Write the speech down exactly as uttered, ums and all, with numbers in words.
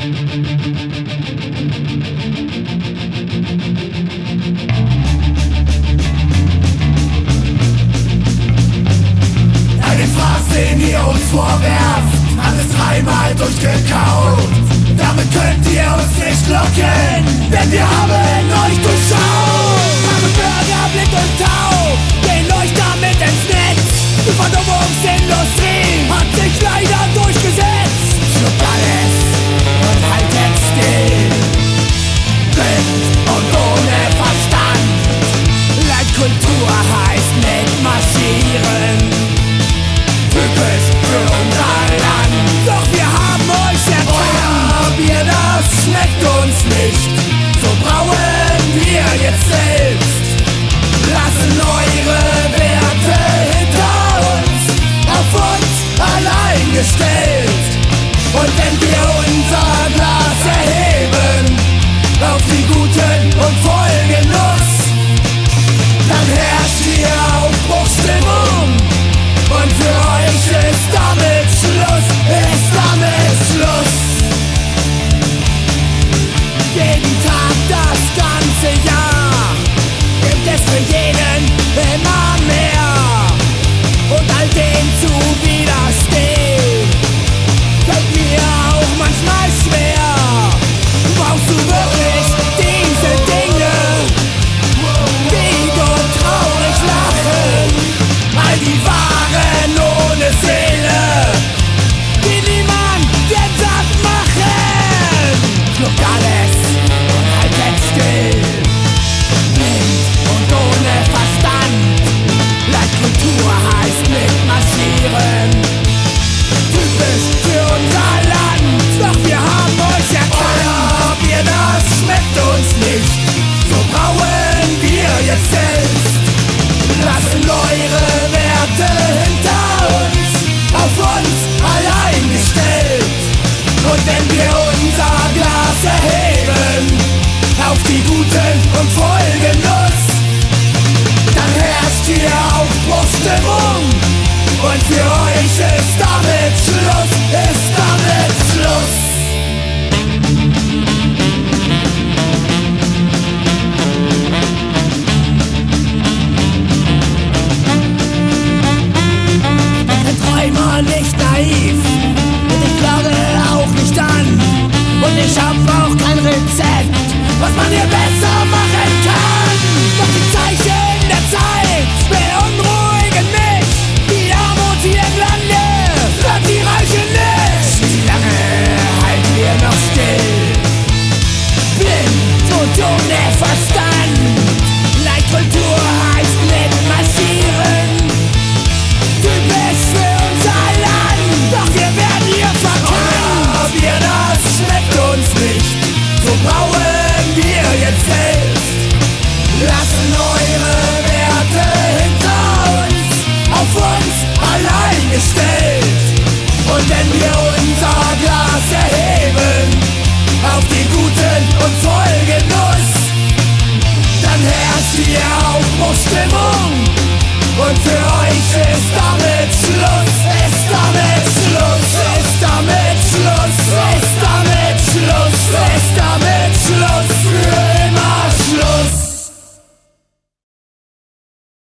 Den ihr uns vorwerft, alles dreimal durchgekaut. Damit könnt ihr uns nicht locken, denn wir haben euch durchschaut. Arme Bürger, blind und taub, gehen euch damit ins Netz. Die Verdummungsindustrie hat sich leider durchgesetzt. Schluckt alles und haltet still, blind und ohne Verstand. Leitkultur heißt mitmarschieren, typisch für unser Land. Doch wir haben euch erkannt. Euer Bier, das schmeckt uns nicht, so brauen wir jetzt selbst. Lassen eure Werte hinter uns, auf uns allein gestellt. Und wenn wir unser Glas erheben, auf die Guten und vollen Genuss, dann herrscht hier Aufbruchsstimmung. Und für euch ist damit Schluss, ist damit Schluss. Jeden Tag das ganze Jahr gibt es für jeden immer mehr. Und all dem zu widerstehen, fällt mir auch manchmal schwer. Brauchst du wirklich diese Dinge, die du traurig lachen? All die Waren ohne Seele, die niemand den Sack machen. Schluckt alles und haltet still, blind und ohne Verstand. Leitkultur heißt mitmarschieren, typisch für unser Land. Doch wir haben euch erkannt. Euer Bier, das schmeckt uns nicht, so brauen wir jetzt selbst. Lassen eure Werte hinter uns, auf uns allein gestellt. Und wenn wir unser Glas erheben, auf die Guten und vollen Genuss, dann herrscht hier Aufbruchsstimmung. Und für euch ist damit Schluss, ist damit Schluss. Träumer, nicht naiv, und ich glaube auch nicht an. Und ich hab auch kein Rezept, was man hier besser machen kann. Doch die Zeichen der Zeit beunruhigen mich. Die Armut hier im Lande stört die Reichen nicht. Wie lange halten wir noch still, blind und ohne Verstand? Leitkultur heißt mitmarschieren, typisch für unser Land. Doch wir werden hier verkannt. Euer Bier, das schmeckt uns nicht, so brauen wir jetzt selbst. Lassen eure Werte hinter uns, auf uns allein gestellt. Und wenn wir unser Glas erheben, auf die Guten und vollen Genuss, dann herrscht hier Aufbruchsstimmung. Und für euch ist damit Schluss.